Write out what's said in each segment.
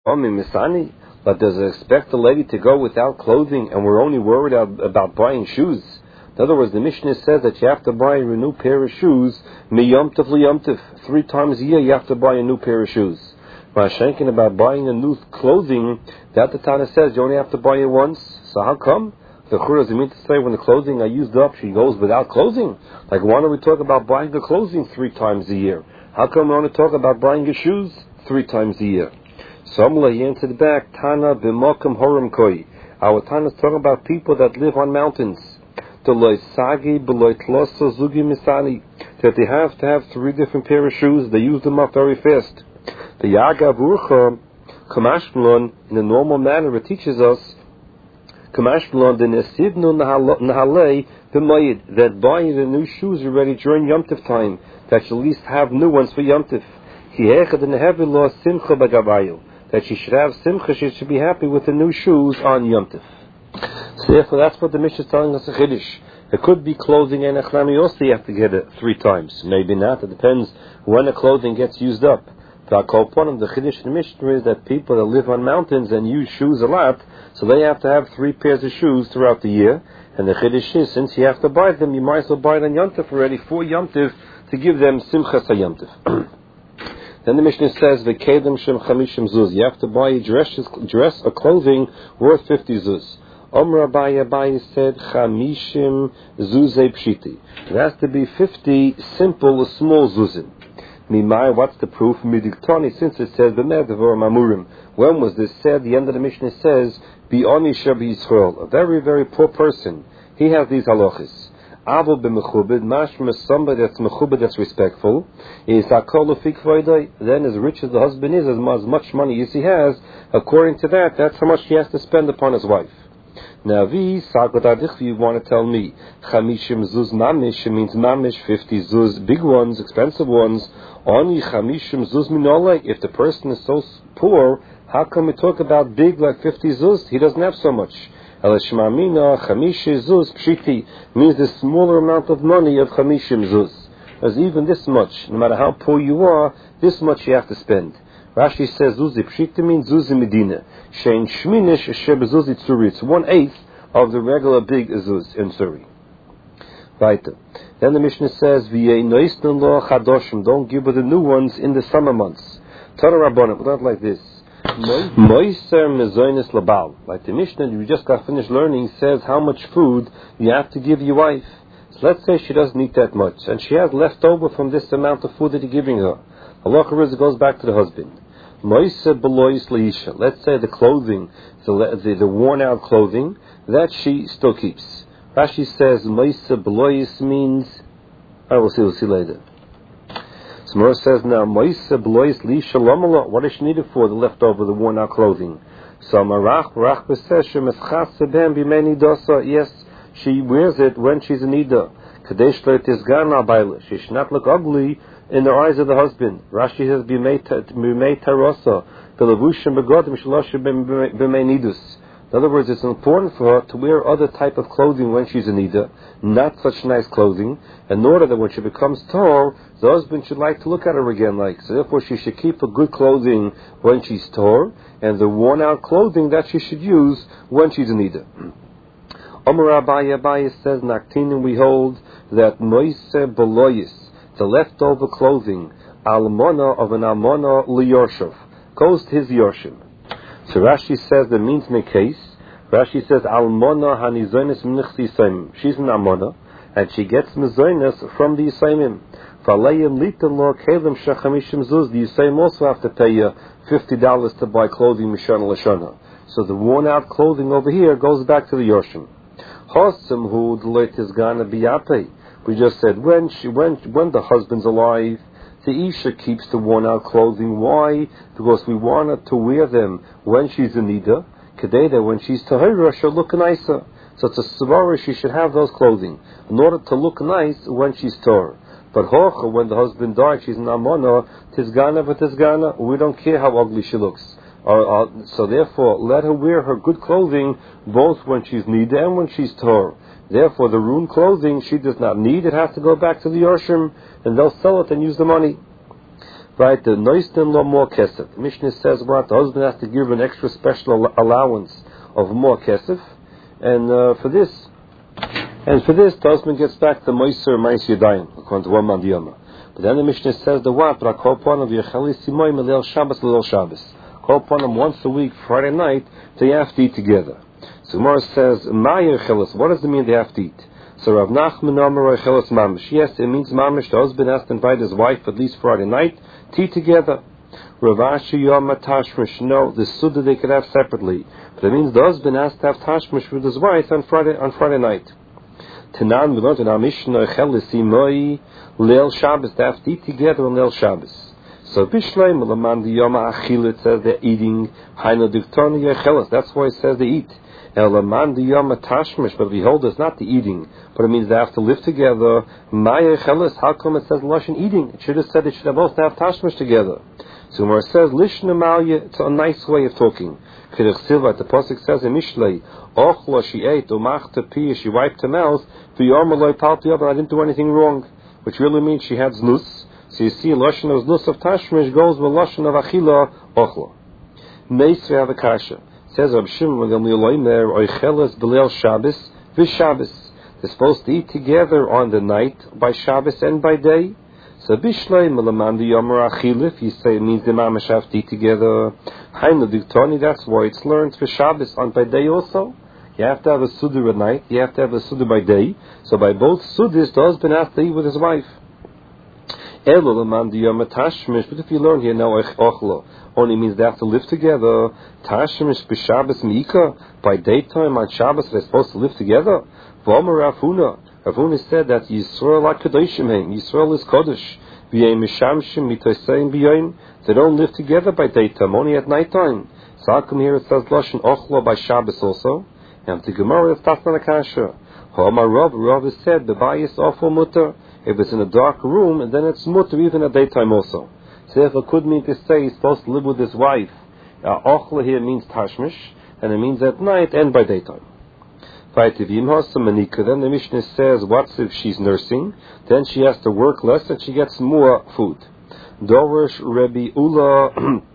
Misani, but does it expect the lady to go without clothing, and we're only worried about buying shoes? In other words, the Mishnah says that you have to buy a new pair of shoes, miyomtiv liyomtiv. 3 times a year you have to buy a new pair of shoes. Mashenkin about buying a new clothing, that the Tana says you only have to buy it once. So how come? The Chura does it mean to say when the clothing are used up, she goes without clothing? Like, why don't we talk about buying the clothing 3 times a year? How come we want to talk about buying your shoes 3 times a year? So he answered back, Tana b'mokum horim koi. Our Tana is talking about people that live on mountains. That they have to have 3 different pair of shoes. They use them up very fast. The Yaga Burcha, Kamashmalon, in a normal manner, it teaches us Kamashmalon, the Nesivnu Nahalei, the Mayid, that buying the new shoes already during Yom Tov time, that you at least have new ones for Yom Tov. That she should have simcha, she should be happy with the new shoes on Yom Tov. So therefore, that's what the Mishnah is telling us a Chiddush. It could be clothing and Echnami also you have to get it 3 times. Maybe not. It depends when the clothing gets used up. But one of the Chiddush in the Mishnah is that people that live on mountains and use shoes a lot, so they have to have 3 pairs of shoes throughout the year. And the Chiddush is, since you have to buy them, you might as well buy it on Yom Tov already for Yom Tov to give them Simchas HaYom Tov. Then the Mishnah says, "V'kedem shem chamishim zuz." You have to buy a dress or clothing worth 50 zuz. Omar Abaye said, "Chamishim zuzei pshiti." It has to be 50 simple, small zuzim. Mimai, what's the proof? Midiktani, since it says b'medavor mamurim. When was this said? The end of the Mishnah says, "Bi'oni shabi Yisrael." A very, very poor person. He has these halachas. Avol b'mechubed, mashma, somebody that's mechubed, that's respectful, is hakol u'fikvoidai. Then as rich as the husband is, as much money as he has, according to that, that's how much he has to spend upon his wife. Now, you want to tell me, chamishim zuz mamish, it means mamish, 50 zuz, big ones, expensive ones, only chamishim zuz minole. If the person is so poor, how come we talk about big like 50 zuz? He doesn't have so much. Elishmamina chamishi zuz pshiti means the smaller amount of money of chamishim zuz. As even this much, no matter how poor you are, this much you have to spend. Rashi says zuzi pshiti means zuzi medina. Shein shminish sheb zuzi tzuri. It's 1/8 of the regular big zuz in tzuri. Right. Then the Mishnah says v'yei noisnun lo chadoshim. Don't give her the new ones in the summer months. Tana Rabbanan, but not like this. Moiser mezoines labal. Like the Mishnah we just got finished learning says how much food you have to give your wife. So let's say she doesn't eat that much, and she has left over from this amount of food that you're giving her. Allah goes back to the husband. Moiser belois leisha. Let's say the clothing, the worn out clothing, that she still keeps. Rashi says moiser belois means, we'll see later. Smur says now, Moise blois li shalomala. What does she need it for? The leftover, the worn out clothing. So Marach b'seshem eschas seben b'mei nidasa. Yes, she wears it when she's in nida. Kadesh lo tizgan abayla. She should not look ugly in the eyes of the husband. Rashi says b'mei tarasa. B'levushim begodim shaloshem b'mei nidus. In other words, it's important for her to wear other type of clothing when she's in nida, not such nice clothing, in order that when she becomes tall, the husband should like to look at her again. So therefore, she should keep a good clothing when she's tall, and the worn-out clothing that she should use when she's in nida. Omar Abaye says, Naktinim, we hold that Moise Beloyis, the leftover clothing, almona of an almona liyorshav, goes to his yorshim. So Rashi says that means in a case. Rashi says almona hanizonis mnichsi yisayim. She's an almona, and she gets mizonis from the yisayim. Falayim litan lo kelim shachamishim zuz. The yisayim also have to pay you $50 to buy clothing mishana l'shana. So the worn-out clothing over here goes back to the yorshim. Hosim hu d'loit is gonna biyape. We just said when the husband's alive, the Isha keeps the worn-out clothing. Why? Because we want her to wear them when she's in nida. Kedei, when she's tahira, she'll look nicer. So it's a svara, she should have those clothing in order to look nice when she's tahir. But hocha, when the husband died, she's an amona, tizgana v'tizgana. We don't care how ugly she looks. So therefore, let her wear her good clothing both when she's nida and when she's tahir. Therefore, the ruined clothing she does not need. It has to go back to the Yorshim, and they'll sell it and use the money. Right, the noistin lo more kesef. The Mishnah says what? The husband has to give an extra special allowance of more kesef, and for this, the husband gets back the moiser mais yadayim, according to one man diyama. But then the Mishnah says the what? Rakol ponim v'yachali simoy melel Shabbos l'el Shabbos. Call ponim once a week, Friday night, they have to eat together. So Gemara says, Ma'yer chelis. What does it mean they have to eat? So Rav Nachman Omer chelis mamish. Yes, it means mamish. The husband has to invite his wife at least Friday night to eat together. Rav Ashi Yom Tashmish. No, the suda they could have separately, but it means the husband has to have tashmish with his wife on Friday night. Tanan we learned in our Mishnah chelis imoi leil Shabbos. They have to eat together on leil Shabbos. So Bishleim Laman the Yom Achil, it says they're eating. Haino Diktoni Yechelis. That's why it says they eat. Elaman the Yom Tashmish, but behold, it's not the eating, but it means they have to live together. Maya Chelis. How come it says Lashon eating? It should have said they should have both have Tashmish together. So when it says Lishna Malya, it's a nice way of talking. Kiddush Silva, the pasuk says in Mishlei, Ochla she ate, Umachta pi, she wiped her mouth. V'yom palti up, and I didn't do anything wrong, which really means she had znus. So you see, Lashon of znus of Tashmish goes with Lashon of Achila Ochla. Meisri Avakasha. Says Rab Shimon Gamliel Oicheles B'Leil Shabbos v'Shabbos. They're supposed to eat together on the night by Shabbos and by day. So Bishlei Melaman the Yomer Achilif. You say it means the mamash have to eat together. Hainu Diktoni. That's why it's learned for Shabbos on by day also. You have to have a suda at night. You have to have a suda by day. So by both sudas, the husband has to eat with his wife. But if you learn here now, only means they have to live together. Tashmish b'Shabbos miika, by daytime on Shabbos they're supposed to live together. V'omer Ravuna said that Yisrael HaKadoshim heim. Yisrael is Kodesh. V'yem mishamshim mitoseim b'yoyim. They don't live together by daytime, only at nighttime. So how come here it says Lashon Ochlo by Shabbos also? And the Gemara is Tasman Akasha. Ha'omar Rav is said B'bayis Ofel Mutter. If it's in a dark room, and then it's mutter even at daytime also. So if it could mean to say he's supposed to live with his wife, Ochla here means Tashmish, and it means at night and by daytime. Then the Mishnah says, what if she's nursing? Then she has to work less and she gets more food. Dorish Rabbi Ula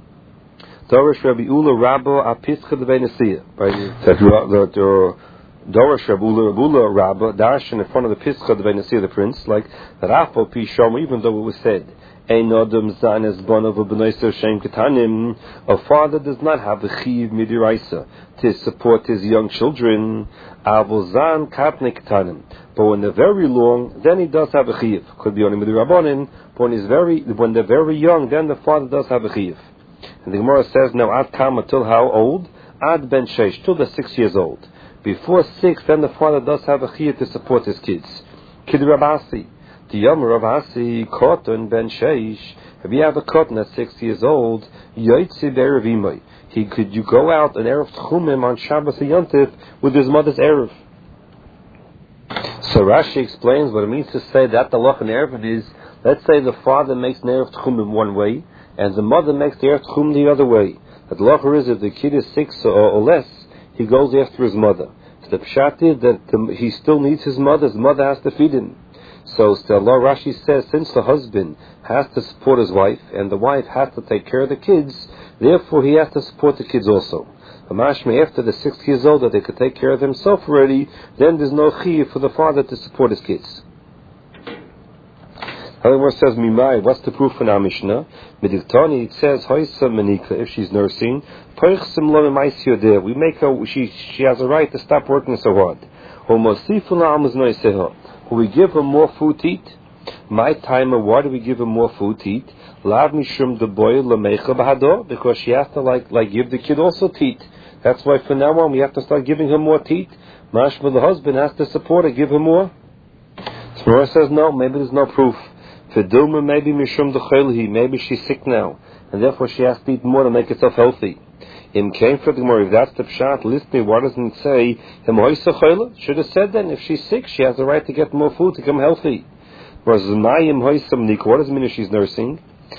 Rabba Apischa Devenesiya. Dorish Rabula Rabba Dash in front of the Pischa the prince, like Rafa Pishom, even though it was said, a father does not have a chiv midiraisa to support his young children. But when they're very long, then he does have a chiv. Could be only midirabonin. But when they're very young, then the father does have a chiv. And the Gemara says, now ad kama till how old? Ad ben sheish, till they're 6 years old. Before 6, then the father does have a chiyuv to support his kids. Kid Rabasi, the Yom Rabasi, Koton ben Sheish. If you have a Koton at 6 years old, Yoitzi Be'erevimai. Could you go out and Erev Tchumim on Shabbos and Yontif with his mother's Erev? So Rashi explains what it means to say that the Loch and Erev is, let's say the father makes an Erev Tchumim one way, and the mother makes the Erev Tchumim the other way. That the Loch is if the kid is 6 or less, he goes after his mother. So the pshat is that he still needs his mother has to feed him. So Allah Rashi says, since the husband has to support his wife, and the wife has to take care of the kids, therefore he has to support the kids also. After the 6 years old that they could take care of themselves already, then there's no chiyuv for the father to support his kids. However, says Mimai, what's the proof in our Mishnah? Midiktani, it says Hoysa Menika, if she's nursing, we make her, she has a right to stop working so hard. We give her more food to eat. My timer, why do we give her more food to eat? Because she has to like give the kid also to eat. That's why from now on we have to start giving her more to eat. Mashma, the husband has to support her, give her more. Smora says no, maybe there's no proof. Feduma, maybe Mishum Dechilhi, maybe she's sick now, and therefore she has to eat more to make herself healthy. In came for the Gemara, if that's the pshat, listening, why doesn't it say should have said then, if she's sick, she has the right to get more food to become healthy. What does it mean if she's nursing?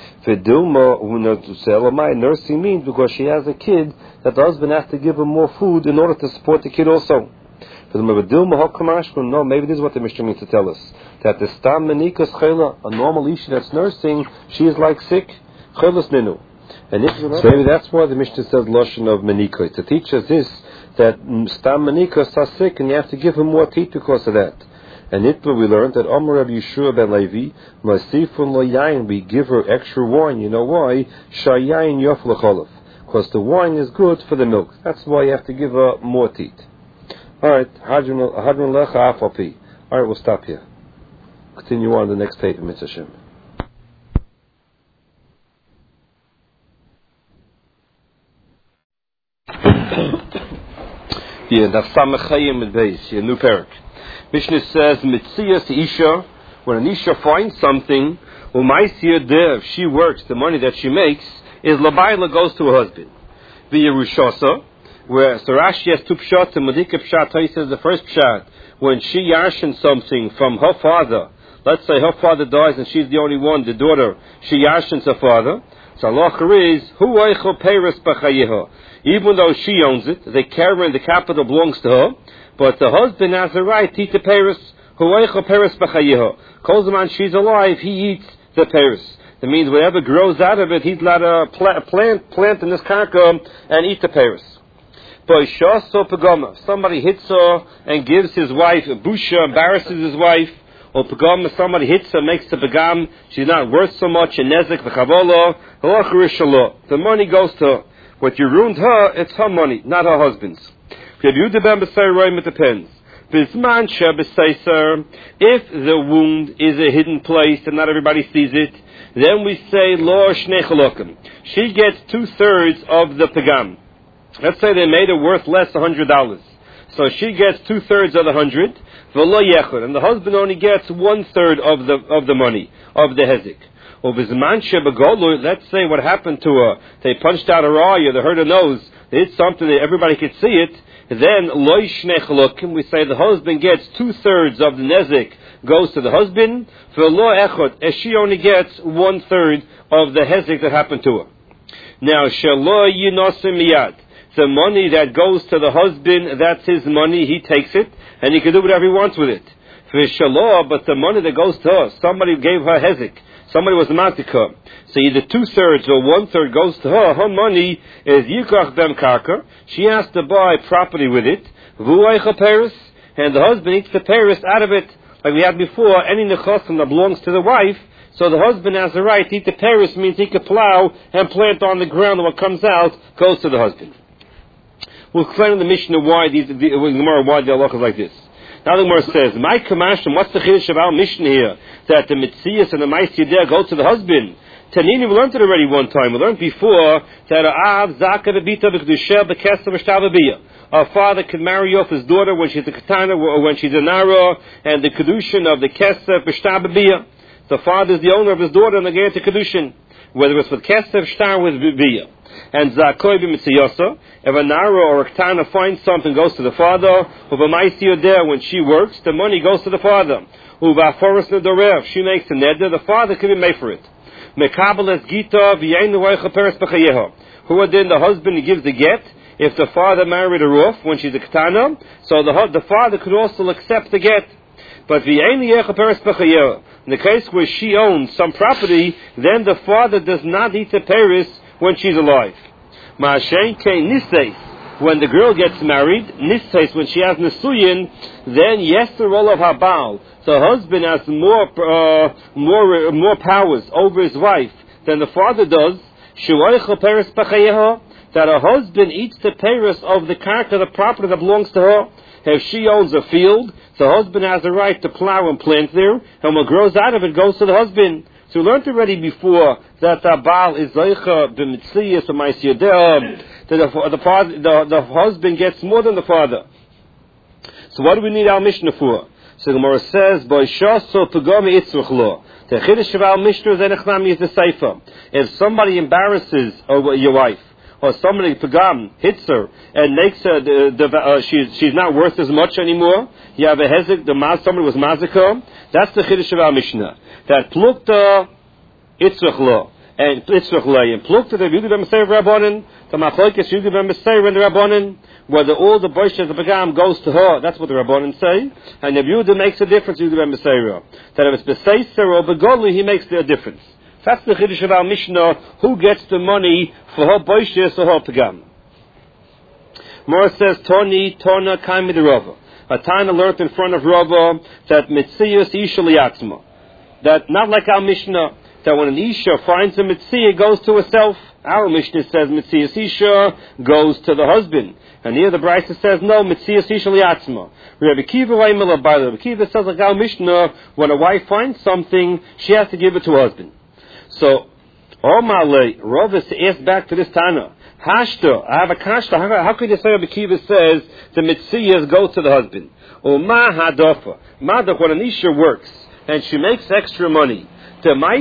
Nursing means because she has a kid that the husband has to give her more food in order to support the kid also. No, maybe this is what the Mishnah means to tell us. That the stam menikas chayla, a normal isha that's nursing, she is like sick. Cholos ninu. And so maybe that's why the Mishnah says Lashon of Menikah, to teach us this, that Stam Menikah is sick and you have to give him more teeth because of that. And Itba we learned that Amar Rabbi Yeshua ben Levi, Masifun lo yain, we give her extra wine. You know why? Shayayin yof l'cholov. Because the wine is good for the milk. That's why you have to give her more teeth. Alright, Hadron lecha afapi. Alright, we'll stop here. Continue on the next tape in Mitzvah Shem. Yeah, that's Samachayim with base, new parak. Mishnah says, Mitzias Isha, when an Isha finds something, Umaisiyah Dev, she works, the money that she makes, is Labayla goes to her husband. The Yerushasa, where Sarashi has two pshat, and Madika pshat, he says the first pshat, when she yarshin something from her father, let's say her father dies and she's the only one, the daughter, she yarshins her father, so halacha is, Hu eichel peiros b'chayeha. Even though she owns it, the caravan, the capital belongs to her, but the husband has the right to eat the peiros. Hu eichel peiros b'chayeha. Kolzman, she's alive, he eats the peiros. That means whatever grows out of it, he's allowed to plant in this karka and eat the peiros. But shaso pagama, somebody hits her and gives his wife a busha, embarrasses his wife, or pagama, somebody hits her, makes the pagam, she's not worth so much, and nezek v'chavola, the money goes to her. What you ruined her, it's her money, not her husband's. It depends. If the wound is a hidden place and not everybody sees it, then we say, Lo shnei chalokim. She gets 2/3 of the pagam. Let's say they made it worth less $100. So she gets 2/3 of the 100, and the husband only gets 1/3 of the money, of the hezek. Let's say what happened to her. They punched out her eye, or they hurt her nose. They did something that everybody could see it. Then loy shnei chalokim, we say the husband gets 2/3 of the nezek goes to the husband. V'lo echad, as she only gets 1/3 of the hezek that happened to her. Now shelo yinosim miyad. The money that goes to the husband, that's his money. He takes it and he can do whatever he wants with it. V'shelo, but the money that goes to her, somebody gave her hezek. Somebody was matika. So either 2/3 or 1/3 goes to her. Her money is yikach bem karka. She has to buy property with it. V'uaycha peris, and the husband eats the peris out of it. Like we had before, any nechosim that belongs to the wife, so the husband has the right to eat the peris, means he can plow and plant on the ground, and what comes out goes to the husband. We'll explain in the Mishnah why the halacha is like this. Now the Gemara says, "My kamashim, what's the chiddush of our Mishnah here? That the mitzias and the ma'aseh there go to the husband." Tanini, we learned it already one time. We learned before that a father can marry off his daughter when she's a katana or when she's a nara, and the kedushin of the kesef b'shtababiyah. The father is the owner of his daughter, and they get the kedushin, whether it's with kesef, shtar, with biyah. And zakoi b'mitziyasa, if a nara or a katana finds something, goes to the father. Uva there, when she works, the money goes to the father. Uva forest nedorev, she makes a neder, the father can be made for it. Mekabel es gita v'yein weicha peres b'chayeha. Who then the husband gives the get. If the father married her off when she's a katana, so the father could also accept the get. But v'yein weicha peres b'chayeha. In the case where she owns some property, then the father does not eat the peres when she's alive. Ma'ashen kein niseis, when the girl gets married, niseis, when she has nesuyin, then yes, the role of habal. The husband has more powers over his wife than the father does. That a husband eats the peris of the karka, the property that belongs to her. If she owns a field, the husband has the right to plow and plant there, and what grows out of it goes to the husband. So we learned already before that the Baal is Zaycha b'mitzliyas or ma'asiyadeh, that the husband gets more than the father. So what do we need our Mishnah for? So the Gemara says, "Bo'ishaso pagami itzruchlo." The chiddush of our Mishnah is the seifa. If somebody embarrasses your wife, or somebody pagam hits her and makes her she's not worth as much anymore, you have a hezek, somebody was mazika. That's the chiddush of our Mishnah. That plukta itzruchlo and itzruchlei and plukta the yudu b'meseir rabbanon, the machlokes yudu b'meseir and the rabbanon. Whether all the boishes of the pagam goes to her, that's what the rabbanon say. And if Yehuda makes a difference, Yehuda ben Beseira. That if it's Beseiser or Begoli, he makes a difference. That's the Chiddush of our Mishnah, who gets the money for her boishes or her pagam. Mora says, Tona kaimi de Rava. A Tana learned in front of Rava that Mitzias Isha liatzma. That not like our Mishnah, that when an Isha finds a Mitzia, it goes to herself. Our Mishnah says Mitzias Isha goes to the husband. And here the Brisa says, no, Mitzias Isha liatzma. Rabbi Kiva says like our Mishnah, when a wife finds something, she has to give it to her husband. So, Omale, Rava asked back to this Tana, Hashta, I have a kashta. How could you say Rabbi Kiva says the Mitzias go to the husband? Or Ma Hadafa. Madach, when an Isha works and she makes extra money, the